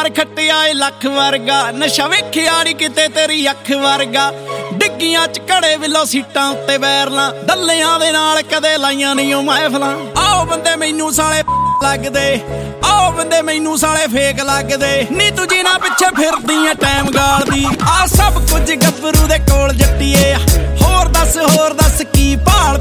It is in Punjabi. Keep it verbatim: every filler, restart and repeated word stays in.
ਯਾਰ ਖੱਟਿਆ ਏ ਲੱਖ ਵਰਗਾ, ਨਸ਼ਾ ਵੇਖਿਆ ਨੀ ਕਿਤੇ ਤੇਰੀ ਅੱਖ ਵਰਗਾ। ਡਿੱਗੀਆਂ ਚ ਘੜੇ ਵਿਲੋ ਸੀਟਾਂ ਉੱਤੇ ਬੈਰਲਾਂ, ਡੱਲਿਆਂ ਦੇ ਨਾਲ ਕਦੇ ਲਾਈਆਂ ਨੀ ਉਹ ਮਹਿਫਲਾਂ। ਆਓ ਬੰਦੇ ਮੈਨੂੰ ਸਾਲੇ ਲੱਗਦੇ, ਆਓ ਬੰਦੇ ਮੈਨੂੰ ਸਾਲੇ ਫੇਕ ਲੱਗਦੇ। ਨੀ ਤੂੰ ਜਿਨ੍ਹਾਂ ਪਿੱਛੇ ਫਿਰਦੀ ਐ ਟਾਈਮ ਗਾਲਦੀ, ਆ ਸਭ ਕੁਝ ਗੱਭਰੂ ਦੇ ਕੋਲ ਜੱਟੀਏ। ਹੋਰ ਦੱਸ ਹੋਰ ਦੱਸ ਕੀ ਭਾਲ